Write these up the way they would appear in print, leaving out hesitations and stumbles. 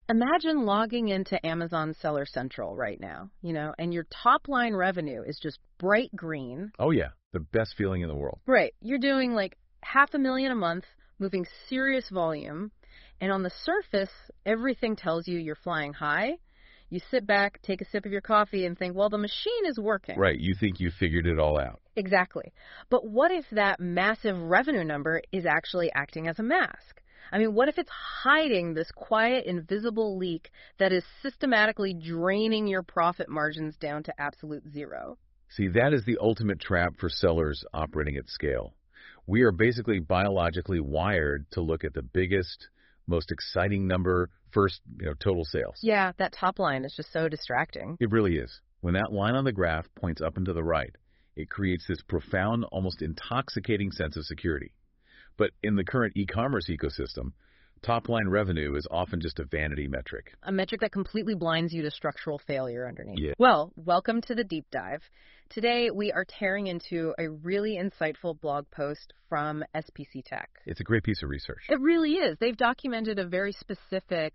Imagine logging into Amazon Seller Central right now, and your top line revenue is just bright green. Oh, yeah. The best feeling in the world. Right. You're doing like $500,000 a month, moving serious volume. And on the surface, everything tells you you're flying high. You sit back, take a sip of your coffee, and think, well, the machine is working. Right. You think you figured it all out. Exactly. But what if that massive revenue number is actually acting as a mask? I mean, what if it's hiding this quiet, invisible leak that is systematically draining your profit margins down to absolute zero? See, that is the ultimate trap for sellers operating at scale. We are basically biologically wired to look at the biggest, most exciting number first, total sales. Yeah, that top line is just so distracting. It really is. When that line on the graph points up and to the right, it creates this profound, almost intoxicating sense of security. But in the current e-commerce ecosystem, top-line revenue is often just a vanity metric. A metric that completely blinds you to structural failure underneath. Yeah. Well, welcome to the deep dive. Today, we are tearing into a really insightful blog post from SPC Tech. It's a great piece of research. It really is. They've documented a very specific,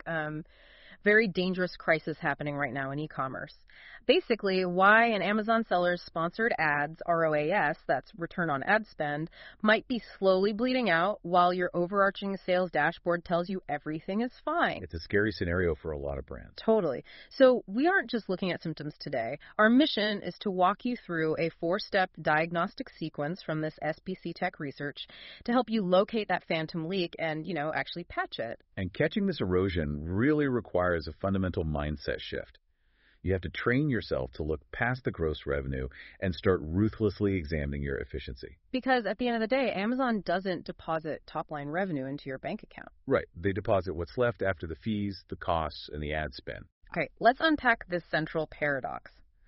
very dangerous crisis happening right now in e-commerce. Basically, why an Amazon seller's sponsored ads, ROAS, that's return on ad spend, might be slowly bleeding out while your overarching sales dashboard tells you everything is fine. It's a scary scenario for a lot of brands. Totally. So we aren't just looking at symptoms today. Our mission is to walk you through a 4-step diagnostic sequence from this SPC Tech research to help you locate that phantom leak and, actually patch it. And catching this erosion really requires a fundamental mindset shift. You have to train yourself to look past the gross revenue and start ruthlessly examining your efficiency. Because at the end of the day, Amazon doesn't deposit top-line revenue into your bank account. Right. They deposit what's left after the fees, the costs, and the ad spend. Okay, let's unpack this central paradox.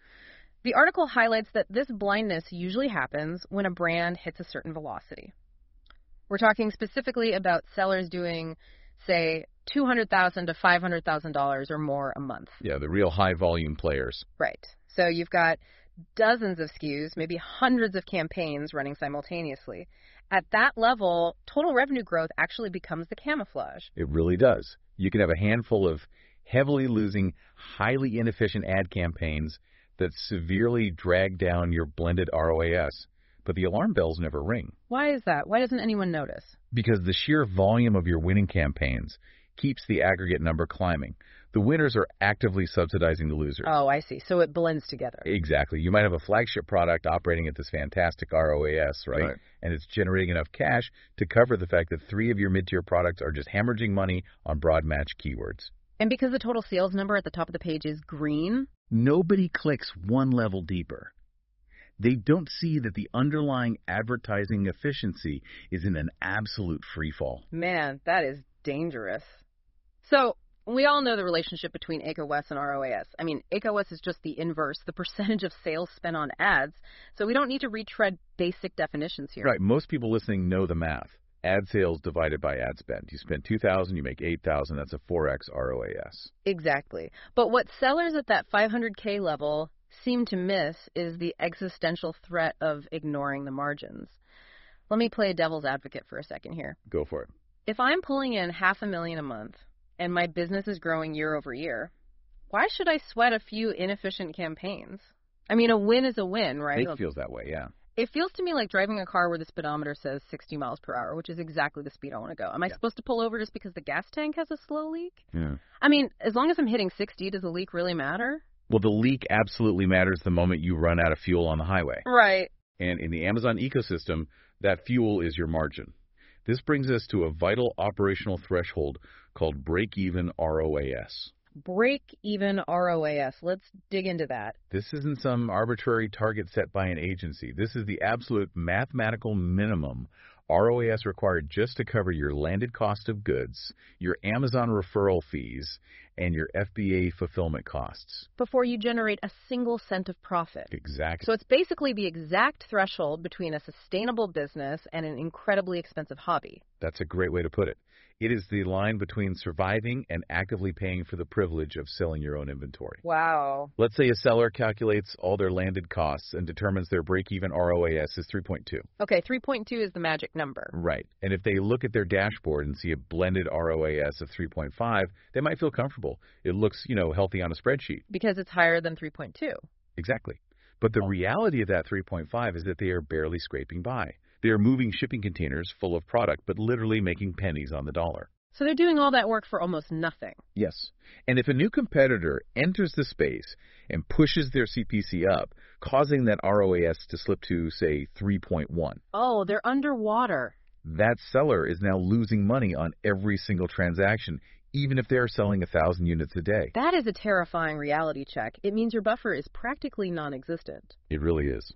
The article highlights that this blindness usually happens when a brand hits a certain velocity. We're talking specifically about sellers doing, say, $200,000 to $500,000 or more a month. Yeah, the real high-volume players. Right. So you've got dozens of SKUs, maybe hundreds of campaigns running simultaneously. At that level, total revenue growth actually becomes the camouflage. It really does. You can have a handful of heavily losing, highly inefficient ad campaigns that severely drag down your blended ROAS, but the alarm bells never ring. Why is that? Why doesn't anyone notice? Because the sheer volume of your winning campaigns keeps the aggregate number climbing. The winners are actively subsidizing the losers. Oh, I see. So it blends together. Exactly. You might have a flagship product operating at this fantastic ROAS, right? And it's generating enough cash to cover the fact that 3 of your mid-tier products are just hemorrhaging money on broad match keywords. And because the total sales number at the top of the page is green, nobody clicks one level deeper. They don't see that the underlying advertising efficiency is in an absolute freefall. Man, that is dangerous. So we all know the relationship between ACOS and ROAS. I mean, ACOS is just the inverse, the percentage of sales spent on ads. So we don't need to retread basic definitions here. Right. Most people listening know the math. Ad sales divided by ad spend. You spend $2,000, you make $8,000. That's a 4x ROAS. Exactly. But what sellers at that $500K level seem to miss is the existential threat of ignoring the margins. Let me play devil's advocate for a second here. Go for it. If I'm pulling in $500,000 a month and my business is growing year over year, why should I sweat a few inefficient campaigns? I mean, a win is a win, right? It feels that way, yeah. It feels to me like driving a car where the speedometer says 60 miles per hour, which is exactly the speed I want to go. Am I supposed to pull over just because the gas tank has a slow leak? Yeah. I mean, as long as I'm hitting 60, does the leak really matter? Well, the leak absolutely matters the moment you run out of fuel on the highway. Right. And in the Amazon ecosystem, that fuel is your margin. This brings us to a vital operational threshold called break-even ROAS. Break-even ROAS. Let's dig into that. This isn't some arbitrary target set by an agency. This is the absolute mathematical minimum ROAS required just to cover your landed cost of goods, your Amazon referral fees, and your FBA fulfillment costs. Before you generate a single cent of profit. Exactly. So it's basically the exact threshold between a sustainable business and an incredibly expensive hobby. That's a great way to put it. It is the line between surviving and actively paying for the privilege of selling your own inventory. Wow. Let's say a seller calculates all their landed costs and determines their break-even ROAS is 3.2. Okay, 3.2 is the magic number. Right. And if they look at their dashboard and see a blended ROAS of 3.5, they might feel comfortable. It looks, healthy on a spreadsheet. Because it's higher than 3.2. Exactly. But the reality of that 3.5 is that they are barely scraping by. They are moving shipping containers full of product, but literally making pennies on the dollar. So they're doing all that work for almost nothing. Yes. And if a new competitor enters the space and pushes their CPC up, causing that ROAS to slip to, say, 3.1. Oh, they're underwater. That seller is now losing money on every single transaction, even if they're selling 1,000 units a day. That is a terrifying reality check. It means your buffer is practically non-existent. It really is.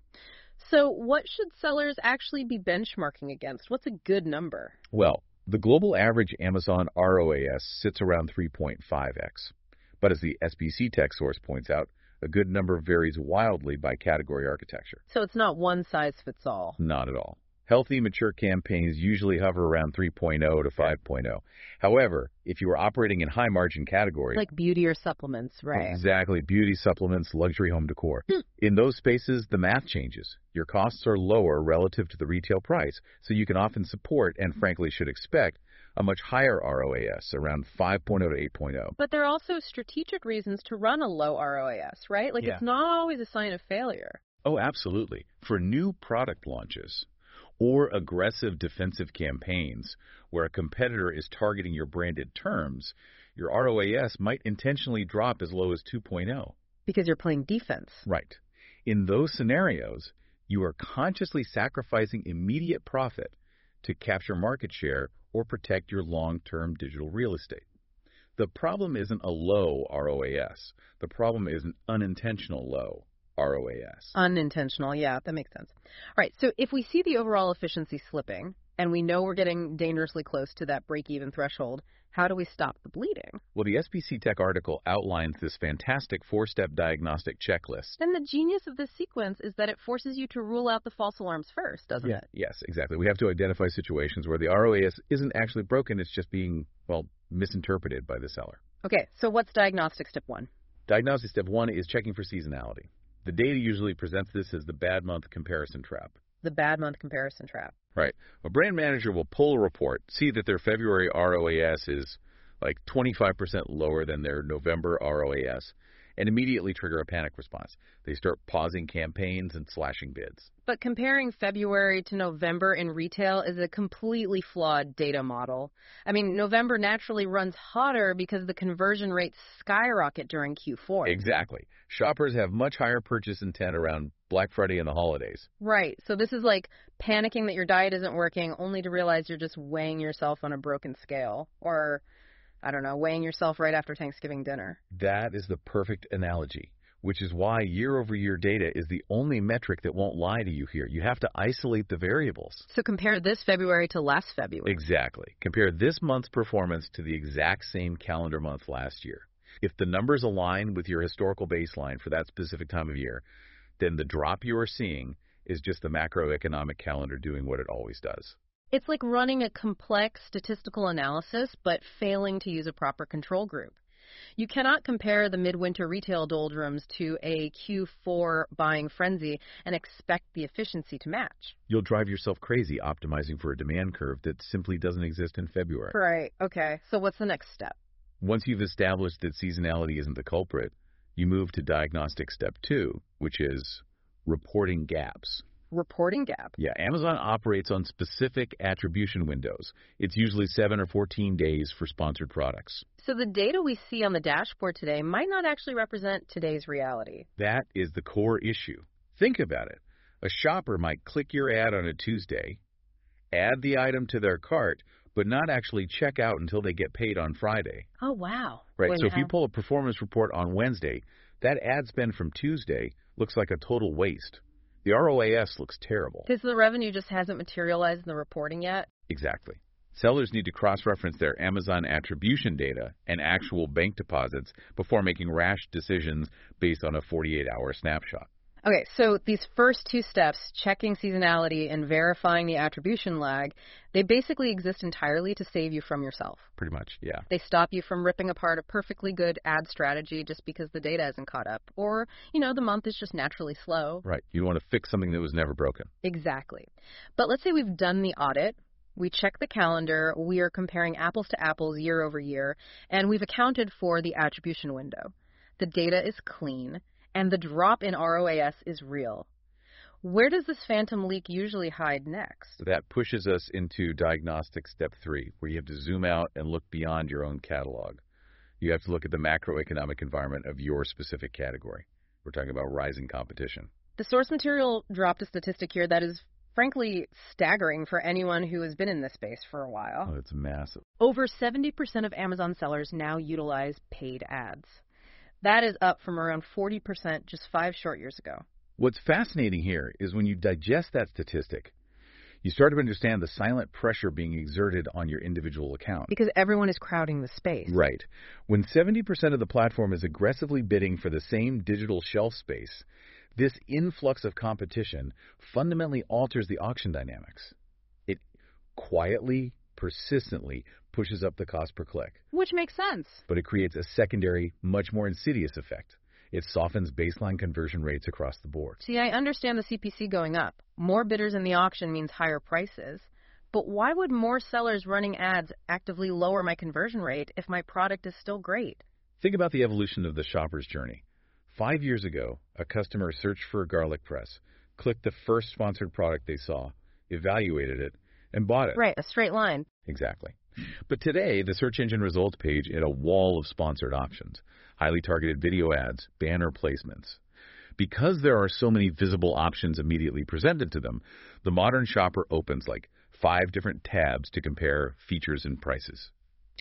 So what should sellers actually be benchmarking against? What's a good number? Well, the global average Amazon ROAS sits around 3.5x. But as the SBC Tech source points out, a good number varies wildly by category architecture. So it's not one size fits all. Not at all. Healthy, mature campaigns usually hover around 3.0 to 5.0. However, if you are operating in high-margin categories... Like beauty or supplements, right? Exactly. Beauty, supplements, luxury home decor. In those spaces, the math changes. Your costs are lower relative to the retail price, so you can often support, and frankly should expect, a much higher ROAS, around 5.0 to 8.0. But there are also strategic reasons to run a low ROAS, right? It's not always a sign of failure. Oh, absolutely. For new product launches or aggressive defensive campaigns where a competitor is targeting your branded terms, your ROAS might intentionally drop as low as 2.0. Because you're playing defense. Right. In those scenarios, you are consciously sacrificing immediate profit to capture market share or protect your long-term digital real estate. The problem isn't a low ROAS. The problem is an unintentional low ROAS. Unintentional, yeah, that makes sense. All right, so if we see the overall efficiency slipping, and we know we're getting dangerously close to that break-even threshold, how do we stop the bleeding? Well, the SBC Tech article outlines this fantastic 4-step diagnostic checklist. And the genius of this sequence is that it forces you to rule out the false alarms first, doesn't it? Yes, exactly. We have to identify situations where the ROAS isn't actually broken, it's just being, misinterpreted by the seller. Okay, so what's diagnostic step 1? Diagnostic step 1 is checking for seasonality. The data usually presents this as the bad month comparison trap. The bad month comparison trap. Right. A brand manager will pull a report, see that their February ROAS is like 25% lower than their November ROAS, and immediately trigger a panic response. They start pausing campaigns and slashing bids. But comparing February to November in retail is a completely flawed data model. I mean, November naturally runs hotter because the conversion rates skyrocket during Q4. Exactly. Shoppers have much higher purchase intent around Black Friday and the holidays. Right. So this is like panicking that your diet isn't working only to realize you're just weighing yourself on a broken scale. Or, I don't know, weighing yourself right after Thanksgiving dinner. That is the perfect analogy, which is why year-over-year data is the only metric that won't lie to you here. You have to isolate the variables. So compare this February to last February. Exactly. Compare this month's performance to the exact same calendar month last year. If the numbers align with your historical baseline for that specific time of year, then the drop you are seeing is just the macroeconomic calendar doing what it always does. It's like running a complex statistical analysis, but failing to use a proper control group. You cannot compare the midwinter retail doldrums to a Q4 buying frenzy and expect the efficiency to match. You'll drive yourself crazy optimizing for a demand curve that simply doesn't exist in February. Right. Okay. So what's the next step? Once you've established that seasonality isn't the culprit, you move to diagnostic step 2, which is reporting gaps. Reporting gap. Yeah, Amazon operates on specific attribution windows. It's usually 7 or 14 days for sponsored products. So the data we see on the dashboard today might not actually represent today's reality. That is the core issue. Think about it. A shopper might click your ad on a Tuesday, add the item to their cart, but not actually check out until they get paid on Friday. Oh, wow. Right, so if you pull a performance report on Wednesday, that ad spend from Tuesday looks like a total waste. The ROAS looks terrible. Because the revenue just hasn't materialized in the reporting yet? Exactly. Sellers need to cross-reference their Amazon attribution data and actual bank deposits before making rash decisions based on a 48-hour snapshot. Okay, so these first two steps, checking seasonality and verifying the attribution lag, they basically exist entirely to save you from yourself. Pretty much, yeah. They stop you from ripping apart a perfectly good ad strategy just because the data isn't caught up. Or, the month is just naturally slow. Right. You want to fix something that was never broken. Exactly. But let's say we've done the audit. We check the calendar. We are comparing apples to apples year over year. And we've accounted for the attribution window. The data is clean. And the drop in ROAS is real. Where does this phantom leak usually hide next? That pushes us into diagnostic step 3, where you have to zoom out and look beyond your own catalog. You have to look at the macroeconomic environment of your specific category. We're talking about rising competition. The source material dropped a statistic here that is frankly staggering for anyone who has been in this space for a while. Oh, it's massive. Over 70% of Amazon sellers now utilize paid ads. That is up from around 40% just 5 short years ago. What's fascinating here is when you digest that statistic, you start to understand the silent pressure being exerted on your individual account. Because everyone is crowding the space. Right. When 70% of the platform is aggressively bidding for the same digital shelf space, this influx of competition fundamentally alters the auction dynamics. It quietly, persistently pushes up the cost per click. Which makes sense. But it creates a secondary, much more insidious effect. It softens baseline conversion rates across the board. See, I understand the CPC going up. More bidders in the auction means higher prices. But why would more sellers running ads actively lower my conversion rate if my product is still great? Think about the evolution of the shopper's journey. 5 years ago, a customer searched for a garlic press, clicked the first sponsored product they saw, evaluated it, and bought it. Right, a straight line. Exactly. But today, the search engine results page is a wall of sponsored options, highly targeted video ads, banner placements. Because there are so many visible options immediately presented to them, the modern shopper opens like 5 different tabs to compare features and prices.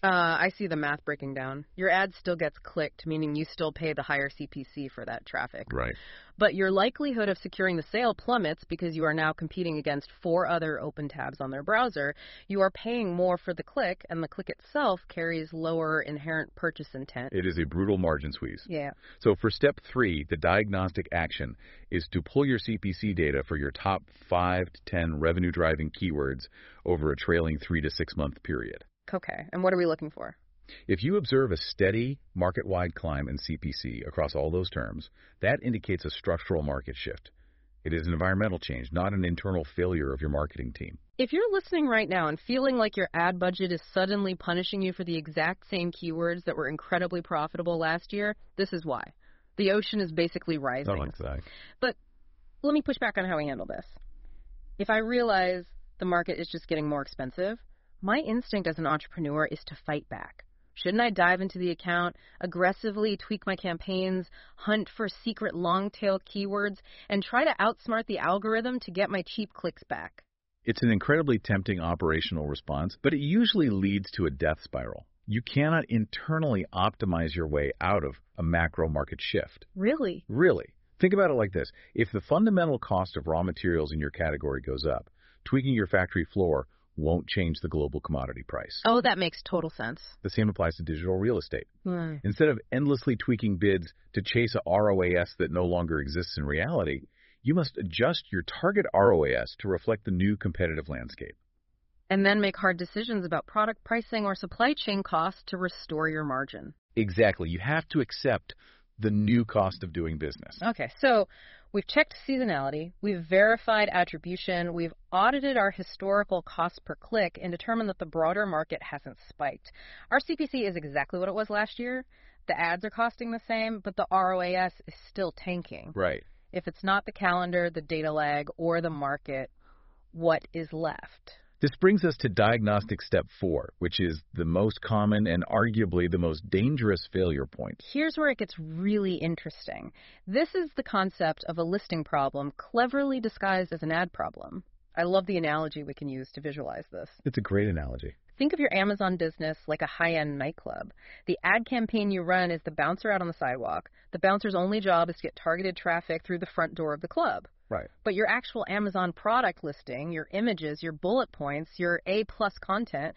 I see the math breaking down. Your ad still gets clicked, meaning you still pay the higher CPC for that traffic. Right. But your likelihood of securing the sale plummets because you are now competing against 4 other open tabs on their browser. You are paying more for the click, and the click itself carries lower inherent purchase intent. It is a brutal margin squeeze. Yeah. So for step 3, the diagnostic action is to pull your CPC data for your top 5 to 10 revenue-driving keywords over a trailing 3 to 6 month period. Okay, and what are we looking for? If you observe a steady market-wide climb in CPC across all those terms, that indicates a structural market shift. It is an environmental change, not an internal failure of your marketing team. If you're listening right now and feeling like your ad budget is suddenly punishing you for the exact same keywords that were incredibly profitable last year, this is why. The ocean is basically rising. Not like that. But let me push back on how we handle this. If I realize the market is just getting more expensive, my instinct as an entrepreneur is to fight back. Shouldn't I dive into the account, aggressively tweak my campaigns, hunt for secret long-tail keywords, and try to outsmart the algorithm to get my cheap clicks back? It's an incredibly tempting operational response, but it usually leads to a death spiral. You cannot internally optimize your way out of a macro market shift. Really? Really. Think about it like this. If the fundamental cost of raw materials in your category goes up, tweaking your factory floor won't change the global commodity price. Oh, that makes total sense. The same applies to digital real estate. Instead of endlessly tweaking bids to chase a ROAS that no longer exists in reality, you must adjust your target ROAS to reflect the new competitive landscape. And then make hard decisions about product pricing or supply chain costs to restore your margin. Exactly. You have to accept the new cost of doing business. Okay, so we've checked seasonality, we've verified attribution, we've audited our historical cost per click and determined that the broader market hasn't spiked. Our CPC is exactly what it was last year. The ads are costing the same, but the ROAS is still tanking. Right. If it's not the calendar, the data lag, or the market, what is left? This brings us to diagnostic step 4, which is the most common and arguably the most dangerous failure point. Here's where it gets really interesting. This is the concept of a listing problem cleverly disguised as an ad problem. I love the analogy we can use to visualize this. It's a great analogy. Think of your Amazon business like a high-end nightclub. The ad campaign you run is the bouncer out on the sidewalk. The bouncer's only job is to get targeted traffic through the front door of the club. Right. But your actual Amazon product listing, your images, your bullet points, your A+ content,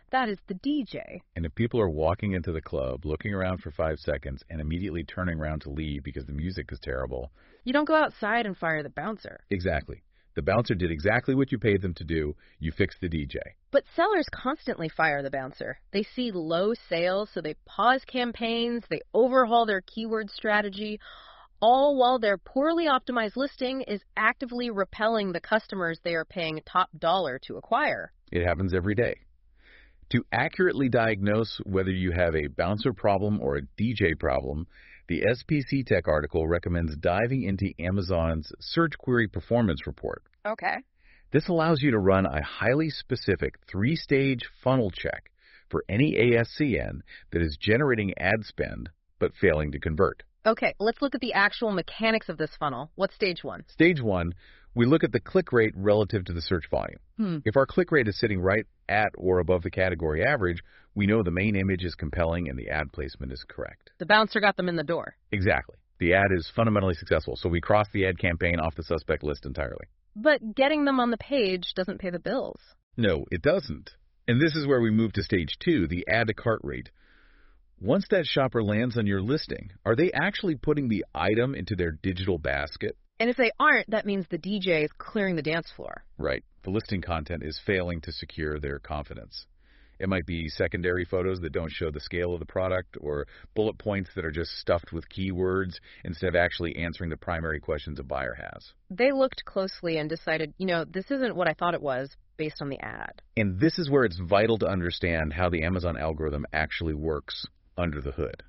That is the DJ. And if people are walking into the club, looking around for 5 seconds, and immediately turning around to leave because the music is terrible... You don't go outside and fire the bouncer. Exactly. The bouncer did exactly what you paid them to do. You fixed the DJ. But sellers constantly fire the bouncer. They see low sales, so they pause campaigns, they overhaul their keyword strategy, all while their poorly optimized listing is actively repelling the customers they are paying top dollar to acquire. It happens every day. To accurately diagnose whether you have a bouncer problem or a DJ problem, the SPC Tech article recommends diving into Amazon's Search Query Performance Report. Okay. This allows you to run a highly specific 3-stage funnel check for any ASCN that is generating ad spend but failing to convert. Okay, let's look at the actual mechanics of this funnel. What's stage 1? Stage 1, we look at the click rate relative to the search volume. If our click rate is sitting right at or above the category average, we know the main image is compelling and the ad placement is correct. The bouncer got them in the door. Exactly. The ad is fundamentally successful, so we cross the ad campaign off the suspect list entirely. But getting them on the page doesn't pay the bills. No, it doesn't. And this is where we move to stage 2, the add to cart rate. Once that shopper lands on your listing, are they actually putting the item into their digital basket? And if they aren't, that means the DJ is clearing the dance floor. Right. The listing content is failing to secure their confidence. It might be secondary photos that don't show the scale of the product, or bullet points that are just stuffed with keywords instead of actually answering the primary questions a buyer has. They looked closely and decided, this isn't what I thought it was based on the ad. And this is where it's vital to understand how the Amazon algorithm actually works under the hood.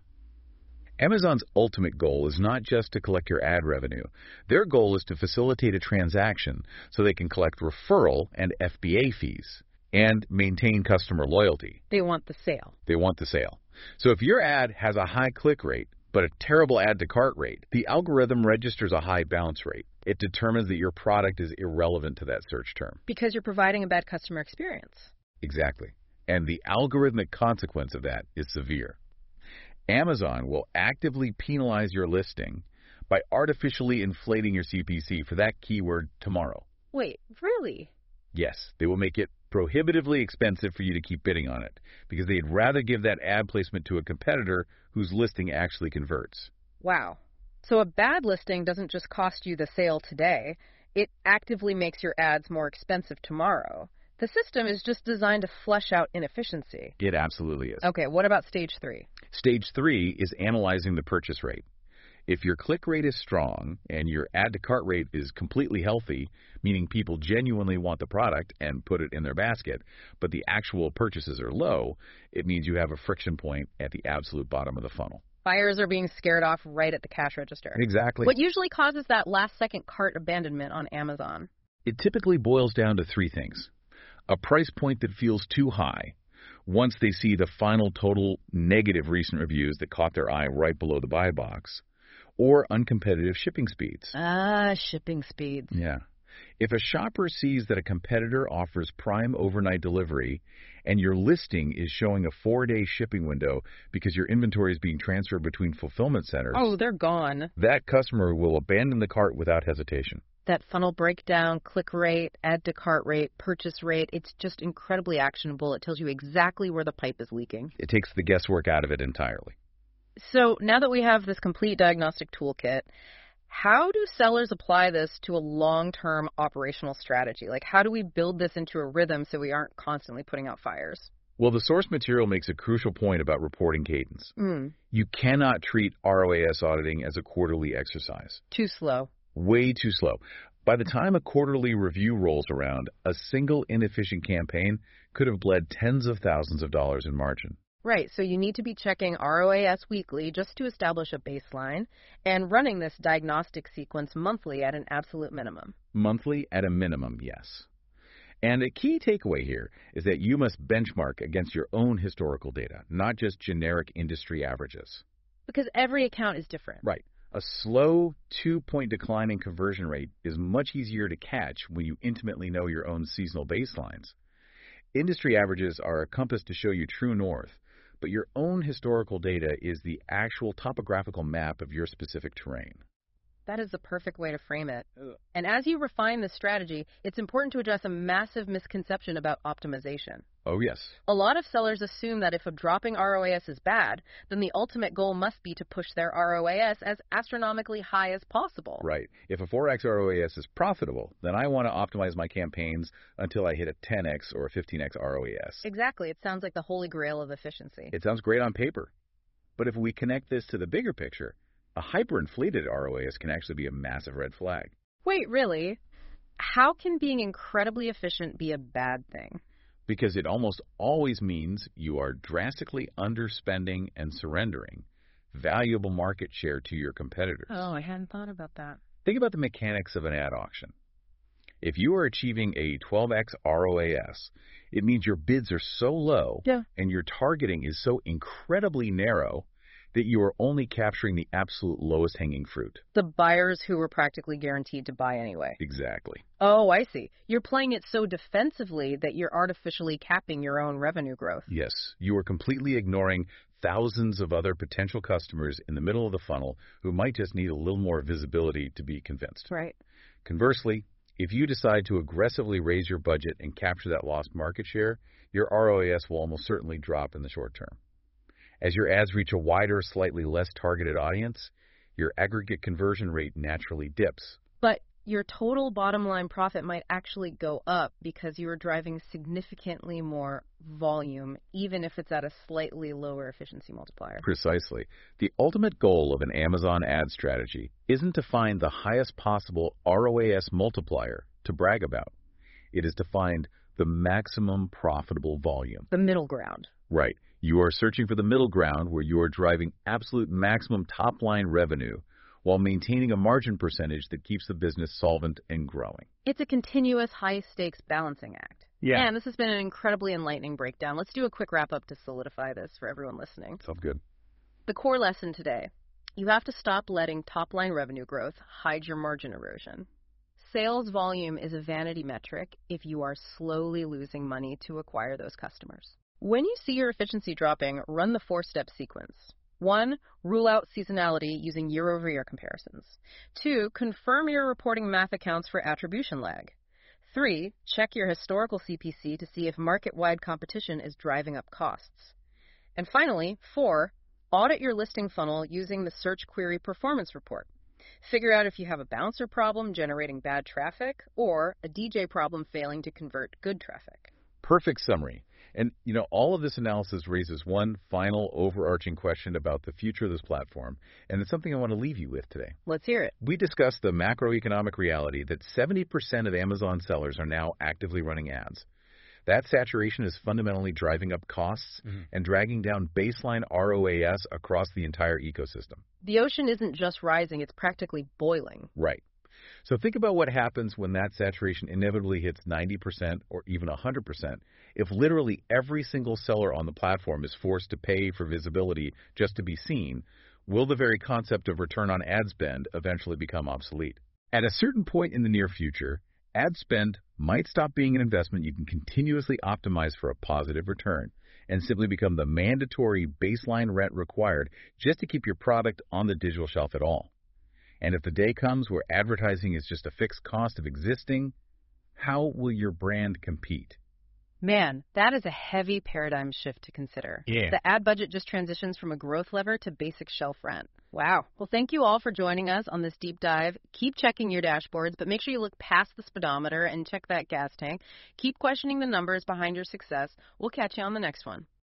Amazon's ultimate goal is not just to collect your ad revenue. Their goal is to facilitate a transaction so they can collect referral and FBA fees and maintain customer loyalty. They want the sale. They want the sale. So if your ad has a high click rate but a terrible add to cart rate, the algorithm registers a high bounce rate. It determines that your product is irrelevant to that search term. Because you're providing a bad customer experience. Exactly. And the algorithmic consequence of that is severe. Amazon will actively penalize your listing by artificially inflating your CPC for that keyword tomorrow. Wait, really? Yes, they will make it prohibitively expensive for you to keep bidding on it because they'd rather give that ad placement to a competitor whose listing actually converts. Wow. So a bad listing doesn't just cost you the sale today, it actively makes your ads more expensive tomorrow. The system is just designed to flush out inefficiency. It absolutely is. Okay, what about stage 3? Stage 3 is analyzing the purchase rate. If your click rate is strong and your add to cart rate is completely healthy, meaning people genuinely want the product and put it in their basket, but the actual purchases are low, it means you have a friction point at the absolute bottom of the funnel. Buyers are being scared off right at the cash register. Exactly. What usually causes that last-second cart abandonment on Amazon? It typically boils down to 3 things. A price point that feels too high. Once they see the final total negative recent reviews that caught their eye right below the buy box. Or uncompetitive shipping speeds. Shipping speeds. Yeah. If a shopper sees that a competitor offers prime overnight delivery and your listing is showing a 4-day shipping window because your inventory is being transferred between fulfillment centers. Oh, they're gone. That customer will abandon the cart without hesitation. That funnel breakdown, click rate, add to cart rate, purchase rate, it's just incredibly actionable. It tells you exactly where the pipe is leaking. It takes the guesswork out of it entirely. So now that we have this complete diagnostic toolkit, how do sellers apply this to a long-term operational strategy? Like, how do we build this into a rhythm so we aren't constantly putting out fires? Well, the source material makes a crucial point about reporting cadence. You cannot treat ROAS auditing as a quarterly exercise. Too slow. Way too slow. By the time a quarterly review rolls around, a single inefficient campaign could have bled tens of thousands of dollars in margin. Right, so you need to be checking ROAS weekly just to establish a baseline and running this diagnostic sequence monthly at an absolute minimum. Monthly at a minimum, yes. And a key takeaway here is that you must benchmark against your own historical data, not just generic industry averages. Because every account is different. Right. A slow 2-point decline in conversion rate is much easier to catch when you intimately know your own seasonal baselines. Industry averages are a compass to show you true north, but your own historical data is the actual topographical map of your specific terrain. That is the perfect way to frame it. Uh, And as you refine this strategy, it's important to address a massive misconception about optimization. Oh, yes. A lot of sellers assume that if a dropping ROAS is bad, then the ultimate goal must be to push their ROAS as astronomically high as possible. Right. If a 4x ROAS is profitable, then I want to optimize my campaigns until I hit a 10x or a 15x ROAS. Exactly. It sounds like the holy grail of efficiency. It sounds great on paper. But if we connect this to the bigger picture, a hyperinflated ROAS can actually be a massive red flag. Wait, really? How can being incredibly efficient be a bad thing? Because it almost always means you are drastically underspending and surrendering valuable market share to your competitors. Oh, I hadn't thought about that. Think about the mechanics of an ad auction. If you are achieving a 12x ROAS, it means your bids are so low and your targeting is so incredibly narrow that you are only capturing the absolute lowest hanging fruit. The buyers who were practically guaranteed to buy anyway. Exactly. Oh, I see. You're playing it so defensively that you're artificially capping your own revenue growth. Yes, you are completely ignoring thousands of other potential customers in the middle of the funnel who might just need a little more visibility to be convinced. Right. Conversely, if you decide to aggressively raise your budget and capture that lost market share, your ROAS will almost certainly drop in the short term. As your ads reach a wider, slightly less targeted audience, your aggregate conversion rate naturally dips. But your total bottom line profit might actually go up because you are driving significantly more volume, even if it's at a slightly lower efficiency multiplier. Precisely. The ultimate goal of an Amazon ad strategy isn't to find the highest possible ROAS multiplier to brag about. It is to find the maximum profitable volume. The middle ground. Right. You are searching for the middle ground where you are driving absolute maximum top-line revenue while maintaining a margin percentage that keeps the business solvent and growing. It's a continuous high-stakes balancing act. Yeah. And this has been an incredibly enlightening breakdown. Let's do a quick wrap-up to solidify this for everyone listening. Sounds good. The core lesson today: you have to stop letting top-line revenue growth hide your margin erosion. Sales volume is a vanity metric if you are slowly losing money to acquire those customers. When you see your efficiency dropping, run the 4-step sequence. 1. Rule out seasonality using year-over-year comparisons. 2. Confirm your reporting math accounts for attribution lag. 3. Check your historical CPC to see if market-wide competition is driving up costs. And finally, 4. Audit your listing funnel using the Search Query Performance Report. Figure out if you have a bouncer problem generating bad traffic or a DJ problem failing to convert good traffic. Perfect summary. And, all of this analysis raises one final overarching question about the future of this platform, and it's something I want to leave you with today. Let's hear it. We discussed the macroeconomic reality that 70% of Amazon sellers are now actively running ads. That saturation is fundamentally driving up costs and dragging down baseline ROAS across the entire ecosystem. The ocean isn't just rising, it's practically boiling. Right. So think about what happens when that saturation inevitably hits 90% or even 100%, if literally every single seller on the platform is forced to pay for visibility just to be seen. Will the very concept of return on ad spend eventually become obsolete? At a certain point in the near future, ad spend might stop being an investment you can continuously optimize for a positive return and simply become the mandatory baseline rent required just to keep your product on the digital shelf at all. And if the day comes where advertising is just a fixed cost of existing, how will your brand compete? Man, that is a heavy paradigm shift to consider. Yeah. The ad budget just transitions from a growth lever to basic shelf rent. Wow. Well, thank you all for joining us on this deep dive. Keep checking your dashboards, but make sure you look past the speedometer and check that gas tank. Keep questioning the numbers behind your success. We'll catch you on the next one.